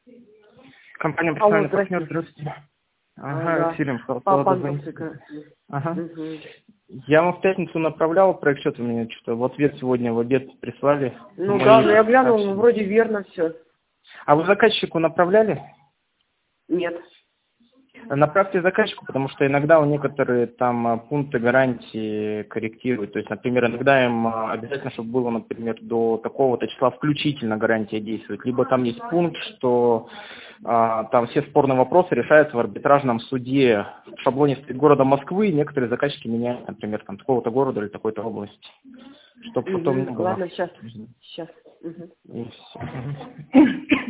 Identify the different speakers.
Speaker 1: Компания
Speaker 2: Алло,
Speaker 1: «Профессиональный партнер», здравствуйте. Ага,
Speaker 2: Да.
Speaker 1: Екатерина,
Speaker 2: Папа,
Speaker 1: Ага.
Speaker 2: Угу.
Speaker 1: Я вам в пятницу направлял проект счета, мне что-то в ответ сегодня в обед прислали.
Speaker 2: Ну да, но я глянул, вроде верно все.
Speaker 1: А вы заказчику направляли?
Speaker 2: Нет.
Speaker 1: Направьте заказчику, потому что иногда у некоторые там пункты гарантии корректируют. То есть, например, иногда им обязательно, чтобы было, например, до такого-то числа включительно гарантия действует. Либо там есть пункт, что там все спорные вопросы решаются в арбитражном суде. В шаблоне стоит города Москвы, некоторые заказчики меняют, например, там такого-то города или такой-то области. Чтобы потом не было.
Speaker 2: Ладно, сейчас.
Speaker 1: И всё.